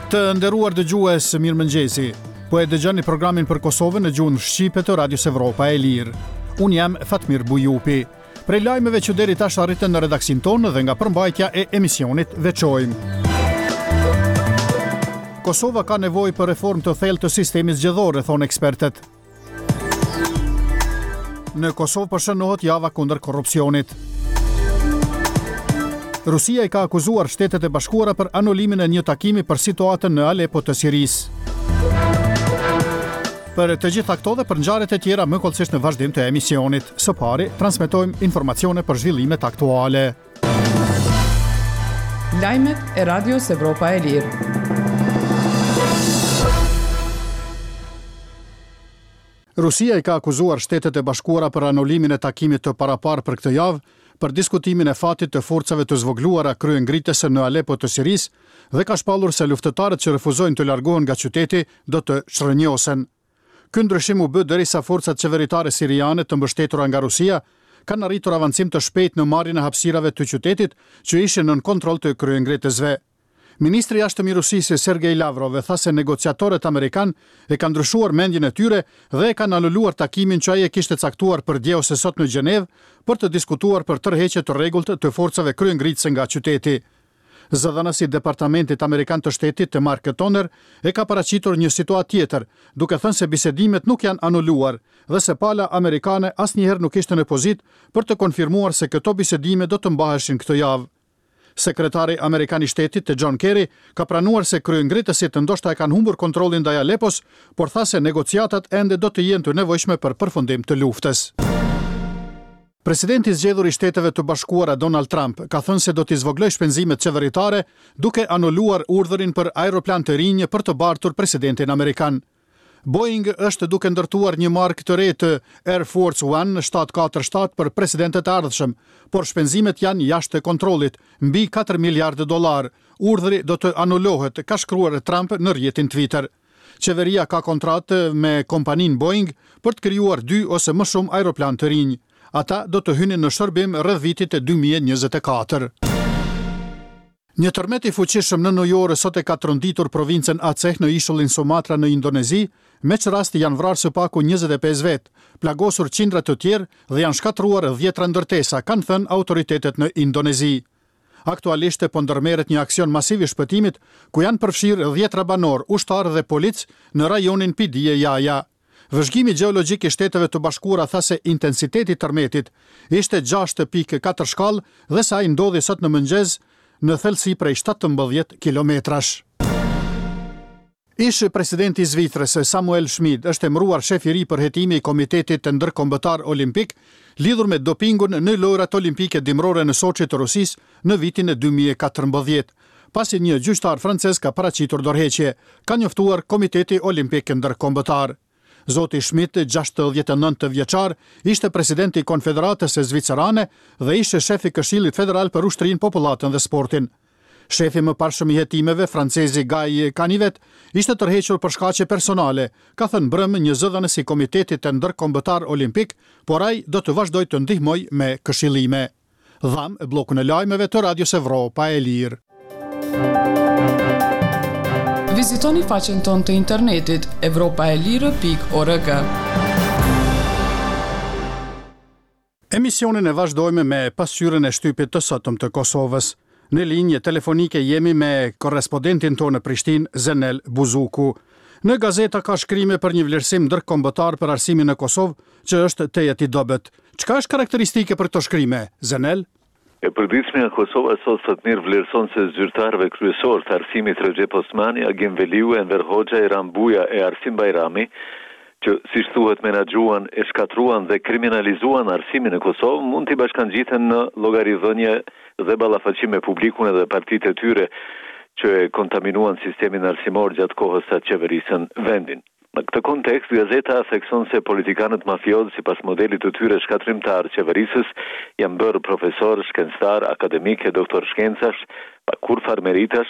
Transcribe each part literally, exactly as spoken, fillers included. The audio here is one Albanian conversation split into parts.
Të nderuar dëgjues, mirëmëngjesi. Po e dëgjoni programin për Kosovën në gjuhën shqipe të Radios Evropa e Lirë. Unë jam Fatmir Bujupi. Prej lajmeve që deri tash arritën në redaksin tonë dhe nga përmbajtja e emisionit veçojmë. Kosova ka nevojë për reformë të thellë të sistemit zgjedhor, thonë ekspertët. Në Kosovë po shënohet java kundër korrupsionit. Rusia i ka akuzuar Shtetet e Bashkuara për anulimin e një takimi për situatën në Alepo të Sirisë. Për të gjitha këto dhe për ngjarjet e tjera më kollësisht në vazhdim të emisionit. Së pari, transmetojmë informacione për zhvillimet aktuale. Lajmet e Radios Evropa e Lirë. Rusia i ka akuzuar Shtetet e Bashkuara për anulimin e takimit të paraparë për këtë javë për diskutimin e fatit të forcave të zvogluara kryengritese në Alepo të Sirisë dhe ka shpallur se luftëtarët që refuzojnë të largohen nga qyteti do të shrënjosen. Ky ndryshim u bë derisa forcat qeveritare siriane të mbështetura nga Rusia kanë arritur avancim të shpejtë në marrjen e hapësirave të qytetit që ishin nën kontroll të kryengritesve. Ministri i jashtëm i Rusisë Sergej Lavrov tha se negociatorët amerikan e kanë ndryshuar mendjen e tyre dhe e kanë anuluar takimin që ai e kishte caktuar për dje ose sot në Gjenevë për të diskutuar për tërheqje të rregullt të forcave kryengritëse nga qyteti. Zëdhënësi i Departamentit Amerikan të Shtetit të Mark Toner e ka paraqitur një situatë tjetër, duke thënë se bisedimet nuk janë anuluar dhe se pala amerikane asnjëherë nuk ishte në pozitë për të konfirmuar se këto bisedime do të mbaheshin këtë javë. Sekretari Amerikan i Shtetit John Kerry ka pranuar se kryengritësit ndoshta e kanë humbur kontrollin ndaj Alepos, por tha se negociatat ende do të jenë të nevojshme për përfundim të luftës. Presidenti i zgjedhur i Shteteve të Bashkuara Donald Trump ka thënë se do t'i zvogëlojë shpenzimet qeveritare duke anuluar urdhërin për aeroplan të rinj për të bartur presidentin amerikan. Boeing është duke ndërtuar një markë të re të Air Force One shtatësto katërdhjetë shtat për presidentet e ardhshëm, por shpenzimet janë jashtë kontrollit, mbi katër miliardë dollar. Urdhri do të anulohet, ka shkruar Trump në rrjetin Twitter. Qeveria ka kontratë me kompaninë Boeing për të krijuar dy ose më shumë aeroplan të rinj. Ata do të hynin në shërbim rreth vitit të dy mijë e njëzet e katër. Një tërmet i fuqishëm në New York sot e ka tronditur provincën Aceh në ishullin Sumatra në Indonezi, me që rasti janë vrarë së paku njëzet e pesë vetë, plagosur qindra të tjerë dhe janë shkatruar dhjetra ndërtesa, kanë thënë autoritetet në Indonezi. Aktualisht po ndërmerret një aksion masiv i shpëtimit, ku janë përfshirë dhjetra banor, ushtarë dhe polic në rajonin Pidie Jaja. Vëzhgimi gjeologjik i Shteteve të Bashkuara tha se intensiteti i tërmetit ishte gjashtë pikë katër shkallë dhe sa i ndodhi sot në mëngjes në thellësi prej shtatëmbëdhjetë kilometrash. Ish presidenti i Zvicrës Samuel Schmid është emëruar shef i ri për hetimi i Komitetit të Ndërkombëtar Olimpik lidhur me dopingun në lojrat olimpike dimrore në Soçi të Rusisë në vitin e dy mijë e katërmbëdhjetë. Pasi një gjyqtar francez ka paraqitur dorëheqje, ka njoftuar Komiteti Olimpik Ndërkombëtar. Zoti Schmidt, gjashtëdhjetë e nëntë vjeçar, ishte presidenti i Konfederatës së Zvicerane dhe ishte shefi i Këshillit Federal për Ushtrinë, Popullatën dhe Sportin. Shefi më parshëm i hetimeve, francezi Guy Canivet, ishte tërhequr për shkaqe personale, ka thënë brëm një zëdhënës i Komitetit të Ndërkombëtar Olimpik, por ai do të vazhdojë të ndihmojë me këshillime. Dham bllokun e lajmeve të Radios Evropa e Lirë. Vizitoni faqen tonë të internetit evropaelire pikë org. Emisionin e vazhdojmë me pasqyrën e shtypit të sotëm të Kosovës. Në linjë telefonike jemi me korrespondentin tonë në Prishtinë, Zenel Buzuku. Në gazeta ka shkrime për një vlerësim ndërkombëtar për arsimin në Kosovë, që është tejet i dobët. Çka është karakteristike për këto shkrime, Zenel? E përditshmja Kosova sot Fatmir vlerëson se zyrtarëve kryesor të arsimit Recep Osmani, Agim Veliu, Enver Hoxha, Iram Buja e Arsim Bajrami, që si thuhet menaxhuan, e shkatruan dhe kriminalizuan arsimin në Kosovë, mund t'i bashkangjiten në llogaridhënie dhe ballafaqim me publikun edhe partitë e tyre që e kontaminuan sistemin arsimor gjatë kohës sa qeverisën vendin. Në këtë kontekst, gazeta thekson se politikanët mafiozë sipas modelit të tyre shkatrimtar qeverisës janë bërë profesor, shkencëtar, akademik e doktor shkencash, pa kur farmeritash,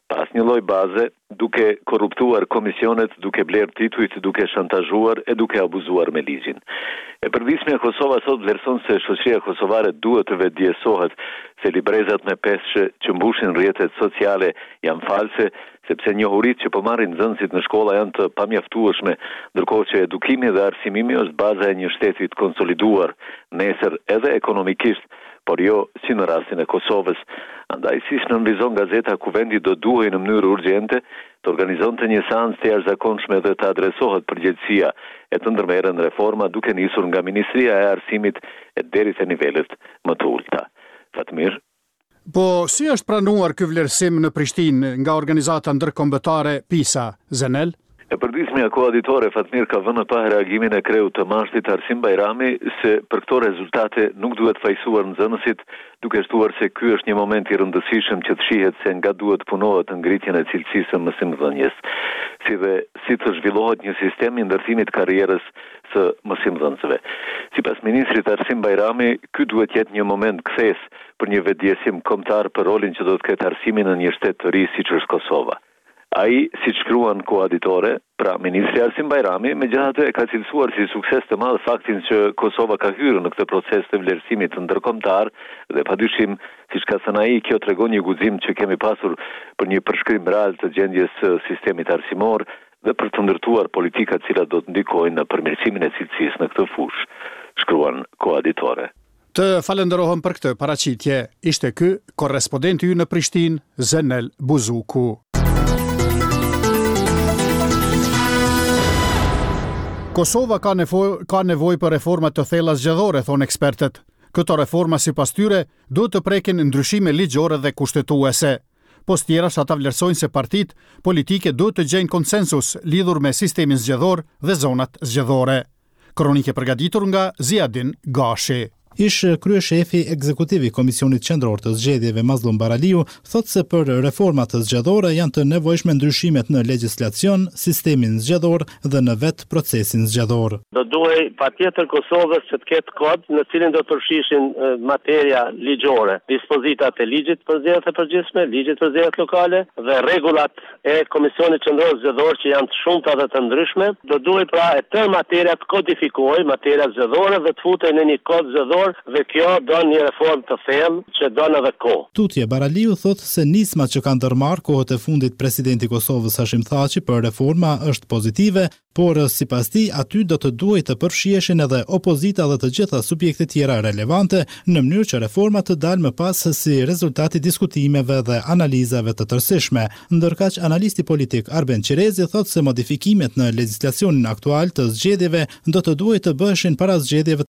pas një lloj baze, duke korruptuar komisionet, duke bler titujt, duke shantazhuar e duke abuzuar me ligjin. E përditshmja e Kosovës sot vlerëson se shoqëria kosovare duhet të vetëdijsohet se librezat me peshë që mbushin rrjetet sociale janë false, sepse njohuritë që po marrin nxënësit në shkolla janë të pamjaftueshme, ndërkohë që edukimi dhe arsimimi është baza e një shteti të konsoliduar nesër edhe ekonomikisht, por jo si në rastin e Kosovës. Andaj siç nënvizon gazeta ku vendi do duhej në mënyrë urgjente të organizonte një seancë të jashtëzakonshme dhe të adresohet përgjegjësia e të ndërmerren reforma duke nisur nga Ministria e Arsimit e deri te nivelet më të ulta. Fatmir. Po si është pranuar ky vlerësim në Prishtinë nga organizata ndërkombëtare PISA, Zenel? E përditshmja koaditore Fatmir ka vënë pa reagimin e kreut të mashtit Arsim Bajrami se për këto rezultate nuk duhet fajsuar nxënësit, duke shtuar se ky është një moment i rëndësishëm që të shihet se nga duhet punohet në ngritjen e cilësisë së mësimdhënies, si dhe si të zhvillohet një sistem i ndërtimit karrierës së mësimdhënësve. Sipas ministrit Arsim Bajrami, ky duhet jetë një moment kthes për një vetëdijsim kombëtar për rolin që do të ketë arsimi në një shtet të ri siç është Kosova. Ai, si shkruan koaditore, pra ministri Arsim Bajrami, megjithatë e ka cilësuar si sukses të madh faktin që Kosova ka hyrë në këtë proces të vlerësimit të ndërkombëtar dhe padyshim, siç ka thënë ai, kjo tregon një guxim që kemi pasur për një përshkrim real të gjendjes së sistemit arsimor dhe për të ndërtuar politika të cilat do të ndikojnë në përmirësimin e cilësisë në këtë fushë, shkruan koaditore. Të falenderohem për këtë paraqitje. Ishte ky korrespondenti ynë në Prishtinë, Zenel Buzuku. Kosova ka nevojë ka nevojë për reforma të thella zgjedhore, thonë ekspertët. Këto reforma sipas tyre duhet të prekin ndryshime ligjore dhe kushtetuese. Post tjerash ata vlerësojnë se partitë politike duhet të gjejnë konsensus lidhur me sistemin zgjedhor dhe zonat zgjedhore. Kronike përgatitur nga Ziadin Gashi. Ish kryeshefi ekzekutiv i Komisionit Qendror të Zgjedhjeve Mazlum Baraliu thotë se për reformat të zgjedhore janë të nevojshme ndryshimet në legjislacion, sistemin zgjedhor dhe në vetë procesin zgjedhor. Do duhej patjetër Kosovës që të ketë kod në cilin do të përfshishin materia ligjore, dispozitat e ligjit për zgjedhjet e përgjithshme, ligjit për zgjedhjet lokale dhe rregullat e Komisionit Qendror Zgjedhor që janë të shumta dhe të ndryshme. Do duhej pra e tërë materia të kodifikohej, materia zgjedhore dhe të futej në një kod zgjedhor dhe kjo do një reformë të thellë që do edhe kohë. Tutje Baraliu thotë se nismat që kanë ndërmarrë kohët e fundit presidenti i Kosovës Hashim Thaçi për reforma është pozitive, por sipas tij aty do të duhej të përfshiheshin edhe opozita dhe të gjitha subjektet tjera relevante në mënyrë që reforma të dalë më pas si rezultati i diskutimeve dhe analizave të tërësishme. Ndërkaq analisti politik Arben Qirezi thotë se modifikimet në legjislacionin aktual të zgjedhjeve do të duhej të bëheshin para zgjedhjeve